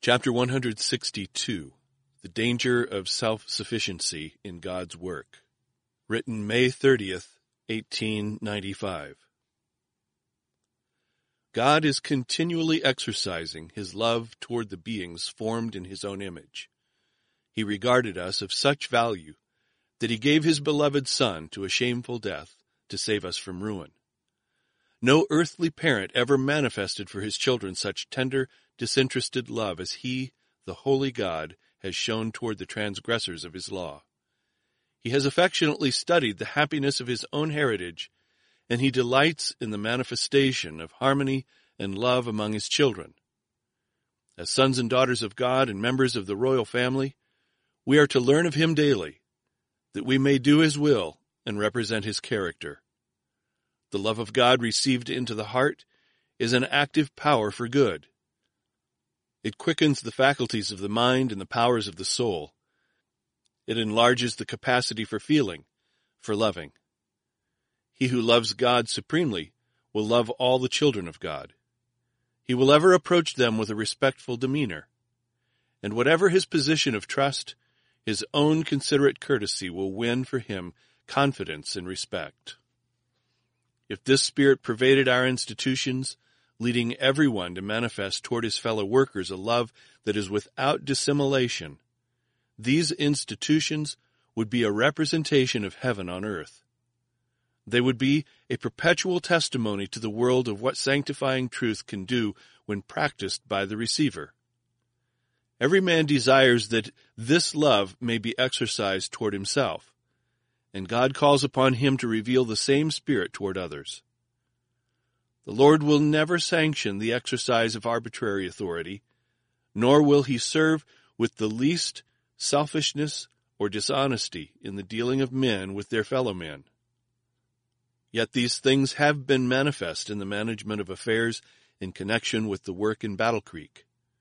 Chapter 162, The Danger of Self-Sufficiency in God's Work. Written May 30th, 1895. God is continually exercising his love toward the beings formed in his own image. He regarded us of such value that he gave his beloved Son to a shameful death to save us from ruin. No earthly parent ever manifested for his children such tender, disinterested love as he, the holy God, has shown toward the transgressors of his law. He has affectionately studied the happiness of his own heritage, and he delights in the manifestation of harmony and love among his children. As sons and daughters of God and members of the royal family, we are to learn of him daily, that we may do his will and represent his character. The love of God received into the heart is an active power for good. It quickens the faculties of the mind and the powers of the soul. It enlarges the capacity for feeling, for loving. He who loves God supremely will love all the children of God. He will ever approach them with a respectful demeanor, and whatever his position of trust, his own considerate courtesy will win for him confidence and respect. If this spirit pervaded our institutions, leading everyone to manifest toward his fellow workers a love that is without dissimulation, these institutions would be a representation of heaven on earth. They would be a perpetual testimony to the world of what sanctifying truth can do when practiced by the receiver. Every man desires that this love may be exercised toward himself, and God calls upon him to reveal the same spirit toward others. The Lord will never sanction the exercise of arbitrary authority, nor will he serve with the least selfishness or dishonesty in the dealing of men with their fellow men. Yet these things have been manifest in the management of affairs in connection with the work in Battle Creek.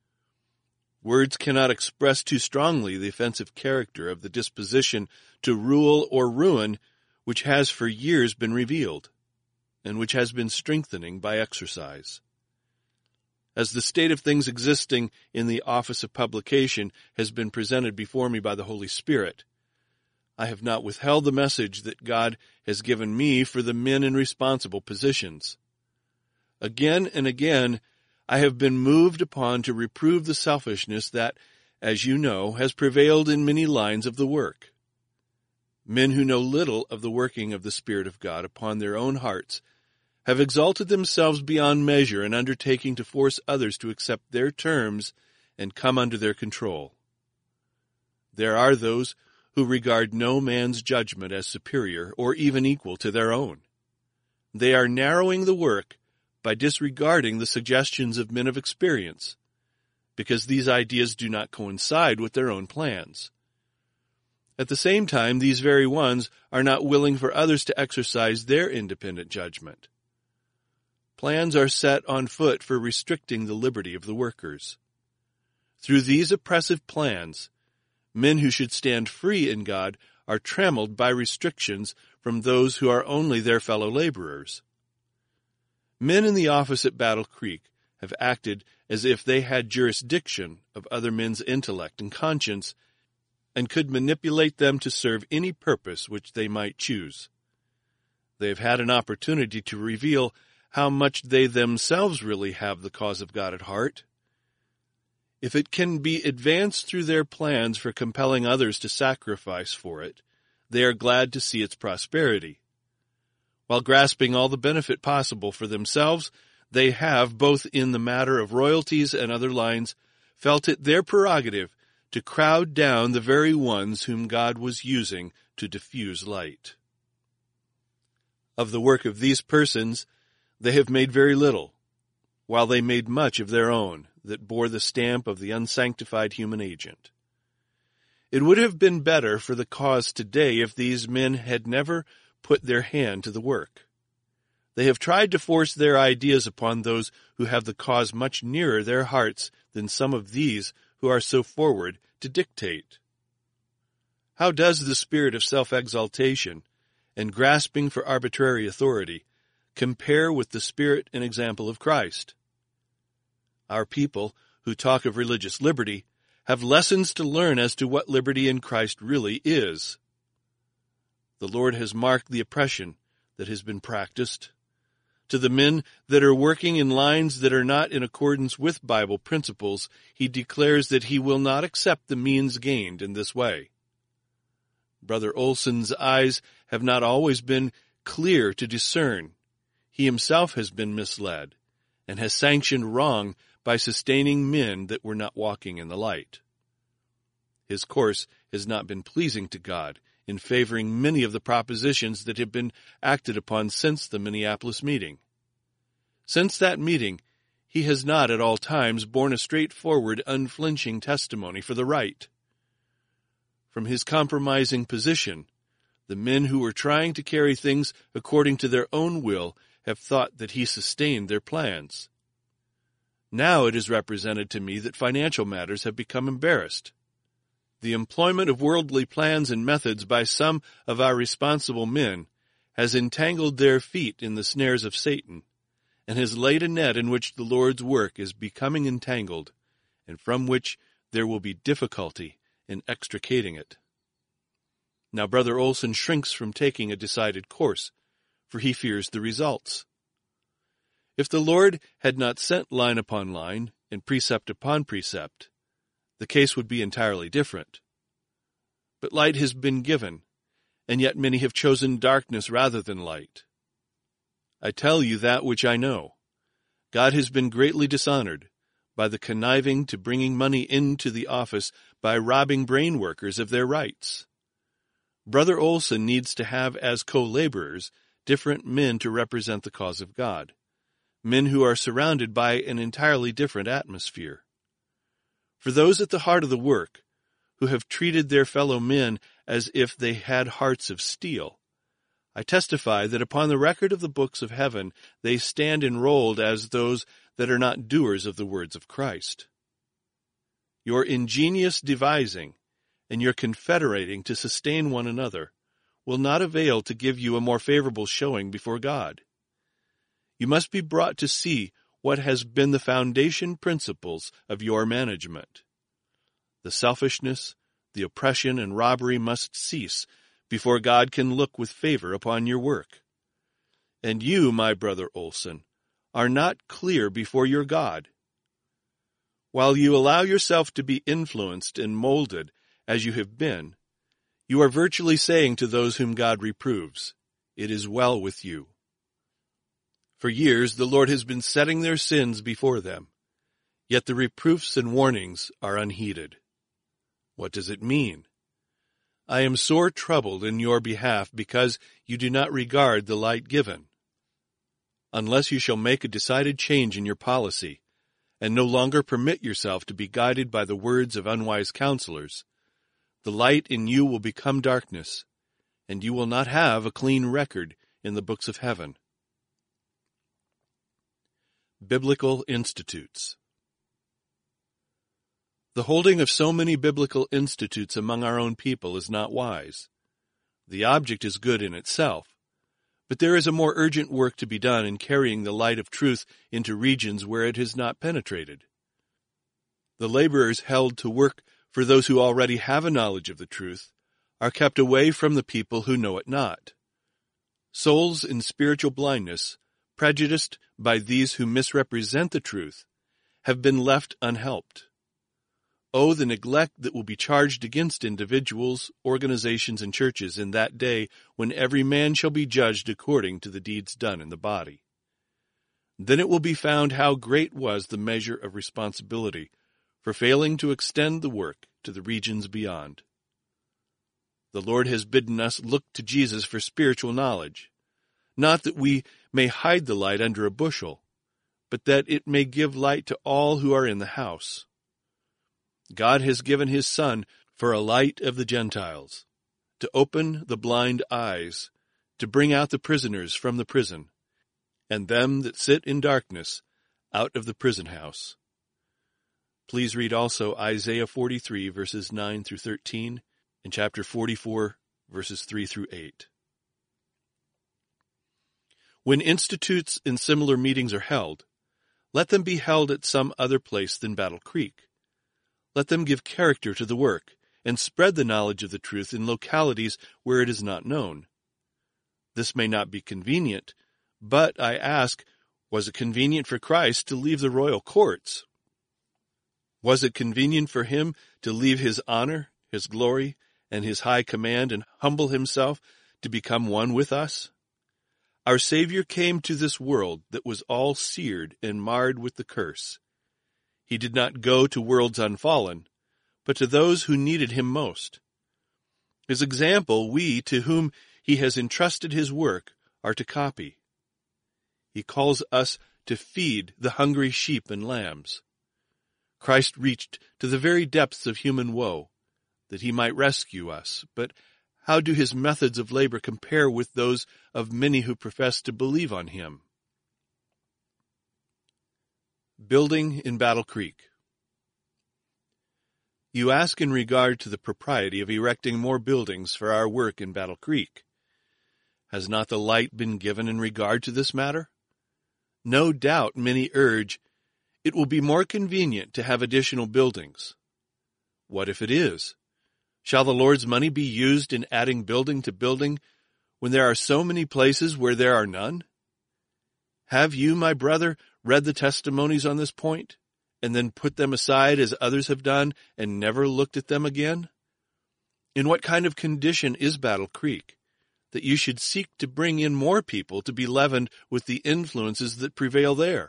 Words cannot express too strongly the offensive character of the disposition to rule or ruin which has for years been revealed, and which has been strengthening by exercise. As the state of things existing in the office of publication has been presented before me by the Holy Spirit, I have not withheld the message that God has given me for the men in responsible positions. Again and again, I have been moved upon to reprove the selfishness that, as you know, has prevailed in many lines of the work. Men who know little of the working of the Spirit of God upon their own hearts have exalted themselves beyond measure in undertaking to force others to accept their terms and come under their control. There are those who regard no man's judgment as superior or even equal to their own. They are narrowing the work by disregarding the suggestions of men of experience, because these ideas do not coincide with their own plans. At the same time, these very ones are not willing for others to exercise their independent judgment. Plans are set on foot for restricting the liberty of the workers. Through these oppressive plans, men who should stand free in God are trammeled by restrictions from those who are only their fellow laborers. Men in the office at Battle Creek have acted as if they had jurisdiction of other men's intellect and conscience and could manipulate them to serve any purpose which they might choose. They have had an opportunity to reveal how much they themselves really have the cause of God at heart. If it can be advanced through their plans for compelling others to sacrifice for it, they are glad to see its prosperity. While grasping all the benefit possible for themselves, they have, both in the matter of royalties and other lines, felt it their prerogative to crowd down the very ones whom God was using to diffuse light. Of the work of these persons, they have made very little, while they made much of their own that bore the stamp of the unsanctified human agent. It would have been better for the cause today if these men had never put their hand to the work. They have tried to force their ideas upon those who have the cause much nearer their hearts than some of these who are so forward to dictate. How does the spirit of self-exaltation and grasping for arbitrary authority compare with the spirit and example of Christ? Our people, who talk of religious liberty have lessons to learn as to what liberty in Christ really is. The Lord has marked the oppression that has been practiced. To the men that are working in lines that are not in accordance with Bible principles, he declares that he will not accept the means gained in this way. Brother Olson's eyes have not always been clear to discern. He himself has been misled and has sanctioned wrong by sustaining men that were not walking in the light. His course has not been pleasing to God in favoring many of the propositions that have been acted upon since the Minneapolis meeting. Since that meeting, he has not at all times borne a straightforward, unflinching testimony for the right. From his compromising position, the men who were trying to carry things according to their own will have thought that he sustained their plans. Now it is represented to me that financial matters have become embarrassed. The employment of worldly plans and methods by some of our responsible men has entangled their feet in the snares of Satan, and has laid a net in which the Lord's work is becoming entangled, and from which there will be difficulty in extricating it. Now Brother Olson shrinks from taking a decided course, for he fears the results. If the Lord had not sent line upon line and precept upon precept, the case would be entirely different. But light has been given, and yet many have chosen darkness rather than light. I tell you that which I know. God has been greatly dishonored by the conniving to bringing money into the office by robbing brain workers of their rights. Brother Olson needs to have as co-laborers different men to represent the cause of God, men who are surrounded by an entirely different atmosphere. For those at the heart of the work, who have treated their fellow men as if they had hearts of steel, I testify that upon the record of the books of heaven they stand enrolled as those that are not doers of the words of Christ. Your ingenious devising and your confederating to sustain one another will not avail to give you a more favorable showing before God. You must be brought to see what has been the foundation principles of your management. The selfishness, the oppression, and robbery must cease before God can look with favor upon your work. And you, my brother Olson, are not clear before your God. While you allow yourself to be influenced and molded as you have been, you are virtually saying to those whom God reproves, "It is well with you." For years the Lord has been setting their sins before them, yet the reproofs and warnings are unheeded. What does it mean? I am sore troubled in your behalf because you do not regard the light given. Unless you shall make a decided change in your policy, and no longer permit yourself to be guided by the words of unwise counselors, the light in you will become darkness, and you will not have a clean record in the books of heaven. Biblical Institutes. The holding of so many biblical institutes among our own people is not wise. The object is good in itself, but there is a more urgent work to be done in carrying the light of truth into regions where it has not penetrated. The laborers held to work for those who already have a knowledge of the truth are kept away from the people who know it not. Souls in spiritual blindness, prejudiced by these who misrepresent the truth, have been left unhelped. Oh, the neglect that will be charged against individuals, organizations, and churches in that day when every man shall be judged according to the deeds done in the body. Then it will be found how great was the measure of responsibility for failing to extend the work to the regions beyond. The Lord has bidden us look to Jesus for spiritual knowledge, not that we may hide the light under a bushel, but that it may give light to all who are in the house. God has given his Son for a light of the Gentiles, to open the blind eyes, to bring out the prisoners from the prison, and them that sit in darkness out of the prison house. Please read also Isaiah 43, verses 9 through 13, and chapter 44, verses 3 through 8. When institutes and similar meetings are held, Let them be held at some other place than Battle Creek. Let them give character to the work and spread the knowledge of the truth in localities where it is not known. This may not be convenient, but I ask, was it convenient for Christ to leave the royal courts? Was it convenient for him to leave his honor, his glory, and his high command and humble himself to become one with us? Our Savior came to this world that was all seared and marred with the curse. He did not go to worlds unfallen, but to those who needed him most. His example, we, to whom he has entrusted his work, are to copy. He calls us to feed the hungry sheep and lambs. Christ reached to the very depths of human woe, that he might rescue us, but how do his methods of labor compare with those of many who profess to believe on him? Building in Battle Creek. You ask in regard to the propriety of erecting more buildings for our work in Battle Creek. Has not the light been given in regard to this matter? No doubt many urge, it will be more convenient to have additional buildings. What if it is? Shall the Lord's money be used in adding building to building when there are so many places where there are none? Have you, my brother, read the testimonies on this point, and then put them aside as others have done and never looked at them again? In what kind of condition is Battle Creek, that you should seek to bring in more people to be leavened with the influences that prevail there?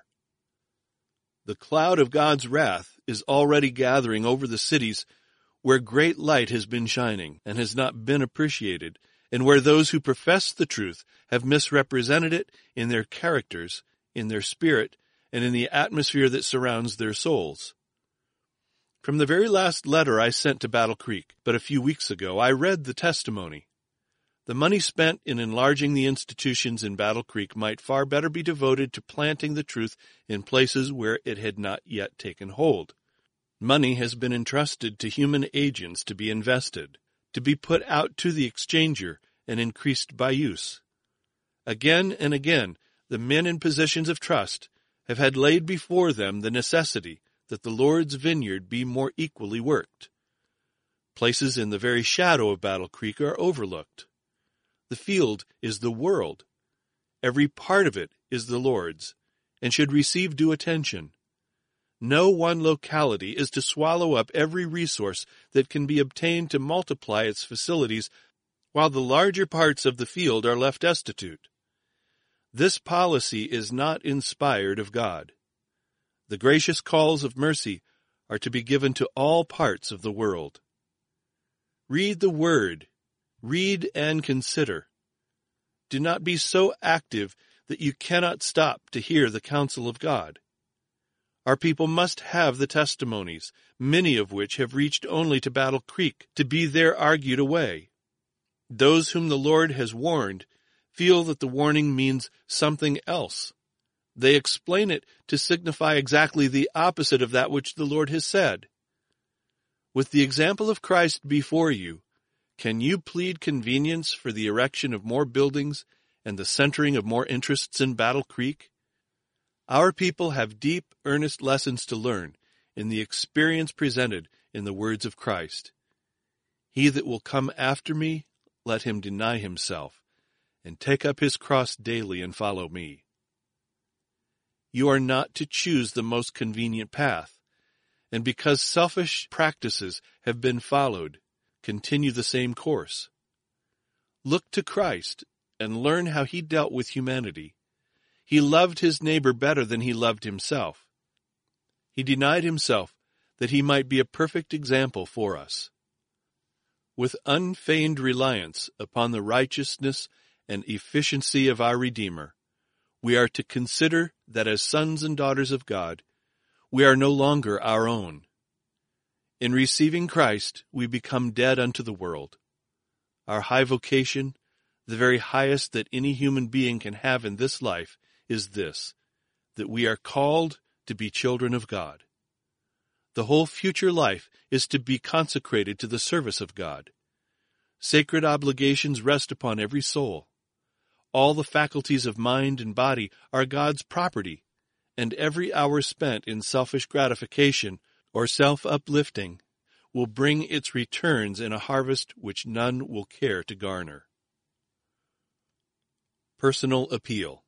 The cloud of God's wrath is already gathering over the cities where great light has been shining and has not been appreciated, and where those who profess the truth have misrepresented it in their characters, in their spirit, and in the atmosphere that surrounds their souls. From the very last letter I sent to Battle Creek, but a few weeks ago, I read the testimony. The money spent in enlarging the institutions in Battle Creek might far better be devoted to planting the truth in places where it had not yet taken hold. Money has been entrusted to human agents to be invested, to be put out to the exchanger and increased by use. Again and again, the men in positions of trust have had laid before them the necessity that the Lord's vineyard be more equally worked. Places in the very shadow of Battle Creek are overlooked. The field is the world. Every part of it is the Lord's, and should receive due attention. No one locality is to swallow up every resource that can be obtained to multiply its facilities, while the larger parts of the field are left destitute. This policy is not inspired of God. The gracious calls of mercy are to be given to all parts of the world. Read the Word. Read and consider. Do not be so active that you cannot stop to hear the counsel of God. Our people must have the testimonies, many of which have reached only to Battle Creek, to be there argued away. Those whom the Lord has warned feel that the warning means something else. They explain it to signify exactly the opposite of that which the Lord has said. With the example of Christ before you, can you plead convenience for the erection of more buildings and the centering of more interests in Battle Creek? Our people have deep, earnest lessons to learn in the experience presented in the words of Christ. He that will come after me, let him deny himself, and take up his cross daily and follow me. You are not to choose the most convenient path, and because selfish practices have been followed, continue the same course. Look to Christ and learn how he dealt with humanity. He loved his neighbor better than he loved himself. He denied himself that he might be a perfect example for us. With unfeigned reliance upon the righteousness and efficiency of our Redeemer, we are to consider that as sons and daughters of God, we are no longer our own. In receiving Christ, we become dead unto the world. Our high vocation, the very highest that any human being can have in this life, is this, that we are called to be children of God. The whole future life is to be consecrated to the service of God. Sacred obligations rest upon every soul. All the faculties of mind and body are God's property, and every hour spent in selfish gratification or self-uplifting will bring its returns in a harvest which none will care to garner. Personal appeal.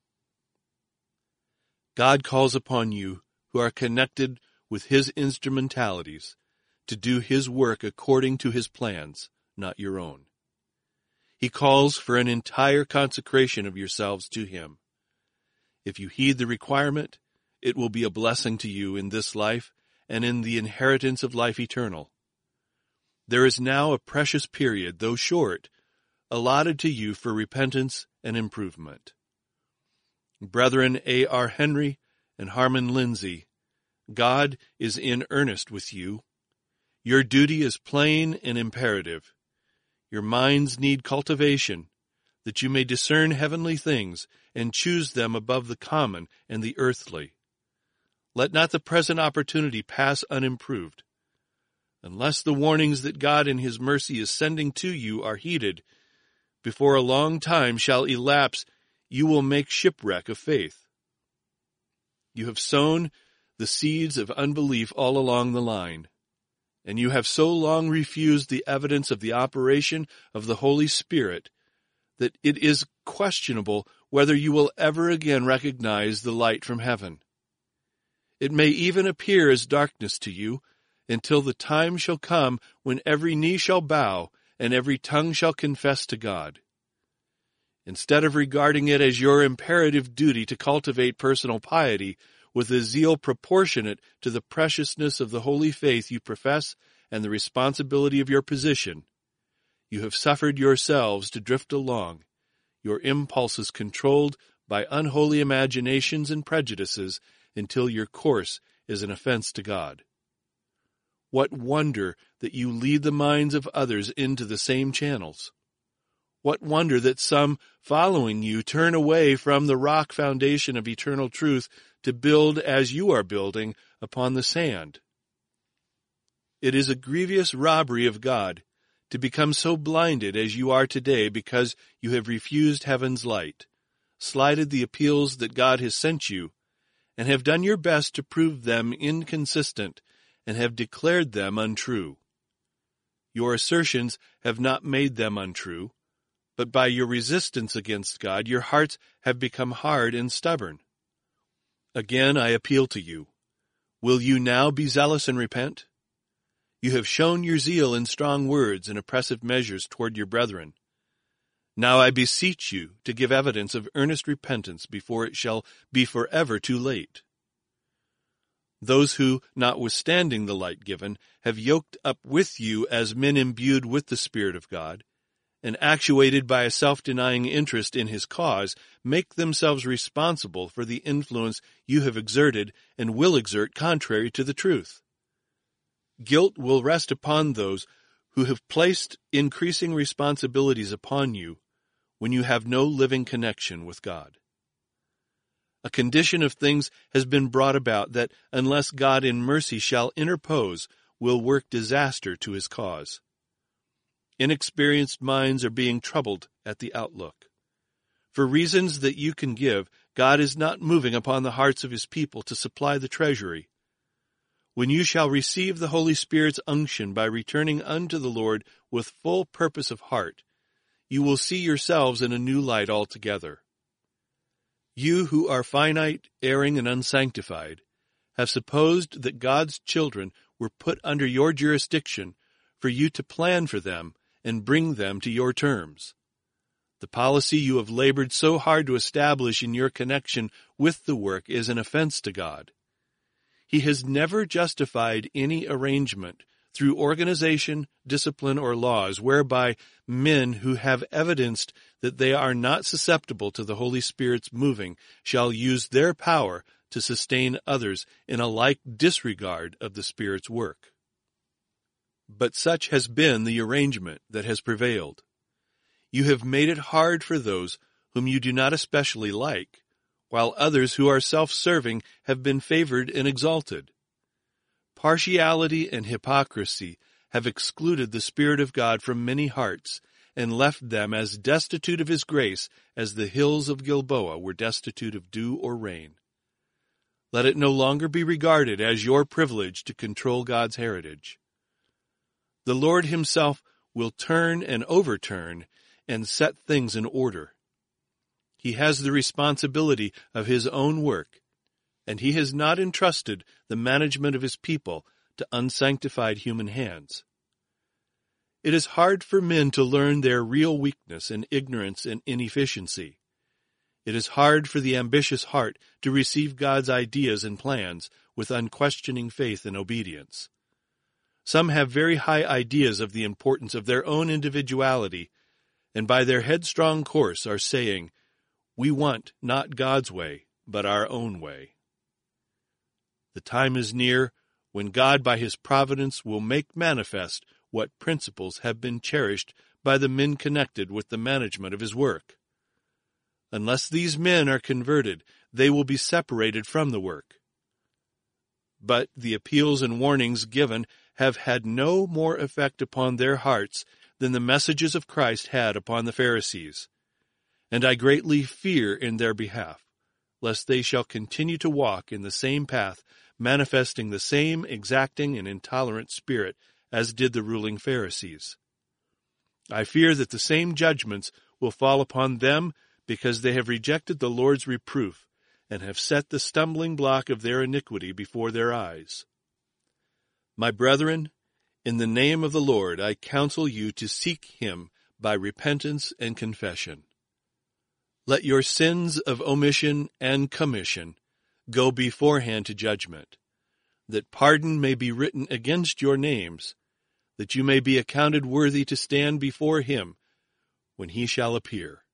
God calls upon you who are connected with His instrumentalities to do His work according to His plans, not your own. He calls for an entire consecration of yourselves to Him. If you heed the requirement, it will be a blessing to you in this life and in the inheritance of life eternal. There is now a precious period, though short, allotted to you for repentance and improvement. Brethren A.R. Henry and Harmon Lindsay, God is in earnest with you. Your duty is plain and imperative. Your minds need cultivation, that you may discern heavenly things and choose them above the common and the earthly. Let not the present opportunity pass unimproved. Unless the warnings that God in His mercy is sending to you are heeded, before a long time shall elapse, you will make shipwreck of faith. You have sown the seeds of unbelief all along the line, and you have so long refused the evidence of the operation of the Holy Spirit that it is questionable whether you will ever again recognize the light from heaven. It may even appear as darkness to you until the time shall come when every knee shall bow and every tongue shall confess to God. Instead of regarding it as your imperative duty to cultivate personal piety with a zeal proportionate to the preciousness of the holy faith you profess and the responsibility of your position, you have suffered yourselves to drift along, your impulses controlled by unholy imaginations and prejudices until your course is an offense to God. What wonder that you lead the minds of others into the same channels? What wonder that some, following you, turn away from the rock foundation of eternal truth to build as you are building upon the sand? It is a grievous robbery of God to become so blinded as you are today because you have refused heaven's light, slighted the appeals that God has sent you, and have done your best to prove them inconsistent and have declared them untrue. Your assertions have not made them untrue, but by your resistance against God, your hearts have become hard and stubborn. Again, I appeal to you. Will you now be zealous and repent? You have shown your zeal in strong words and oppressive measures toward your brethren. Now I beseech you to give evidence of earnest repentance before it shall be forever too late. Those who, notwithstanding the light given, have yoked up with you as men imbued with the Spirit of God, and actuated by a self-denying interest in His cause, make themselves responsible for the influence you have exerted and will exert contrary to the truth. Guilt will rest upon those who have placed increasing responsibilities upon you when you have no living connection with God. A condition of things has been brought about that, unless God in mercy shall interpose, will work disaster to His cause. Inexperienced minds are being troubled at the outlook. For reasons that you can give, God is not moving upon the hearts of His people to supply the treasury. When you shall receive the Holy Spirit's unction by returning unto the Lord with full purpose of heart, you will see yourselves in a new light altogether. You who are finite, erring, and unsanctified have supposed that God's children were put under your jurisdiction for you to plan for them and bring them to your terms. The policy you have labored so hard to establish in your connection with the work is an offense to God. He has never justified any arrangement through organization, discipline, or laws whereby men who have evidenced that they are not susceptible to the Holy Spirit's moving shall use their power to sustain others in a like disregard of the Spirit's work. But such has been the arrangement that has prevailed. You have made it hard for those whom you do not especially like, while others who are self-serving have been favored and exalted. Partiality and hypocrisy have excluded the Spirit of God from many hearts and left them as destitute of His grace as the hills of Gilboa were destitute of dew or rain. Let it no longer be regarded as your privilege to control God's heritage. The Lord himself will turn and overturn and set things in order. He has the responsibility of his own work, and he has not entrusted the management of his people to unsanctified human hands. It is hard for men to learn their real weakness and ignorance and inefficiency. It is hard for the ambitious heart to receive God's ideas and plans with unquestioning faith and obedience. Some have very high ideas of the importance of their own individuality, and by their headstrong course are saying, "We want not God's way, but our own way." The time is near when God by his providence will make manifest what principles have been cherished by the men connected with the management of his work. Unless these men are converted, they will be separated from the work. But the appeals and warnings given have had no more effect upon their hearts than the messages of Christ had upon the Pharisees, and I greatly fear in their behalf, lest they shall continue to walk in the same path, manifesting the same exacting and intolerant spirit as did the ruling Pharisees. I fear that the same judgments will fall upon them because they have rejected the Lord's reproof and have set the stumbling block of their iniquity before their eyes. My brethren, in the name of the Lord, I counsel you to seek him by repentance and confession. Let your sins of omission and commission go beforehand to judgment, that pardon may be written against your names, that you may be accounted worthy to stand before him when he shall appear.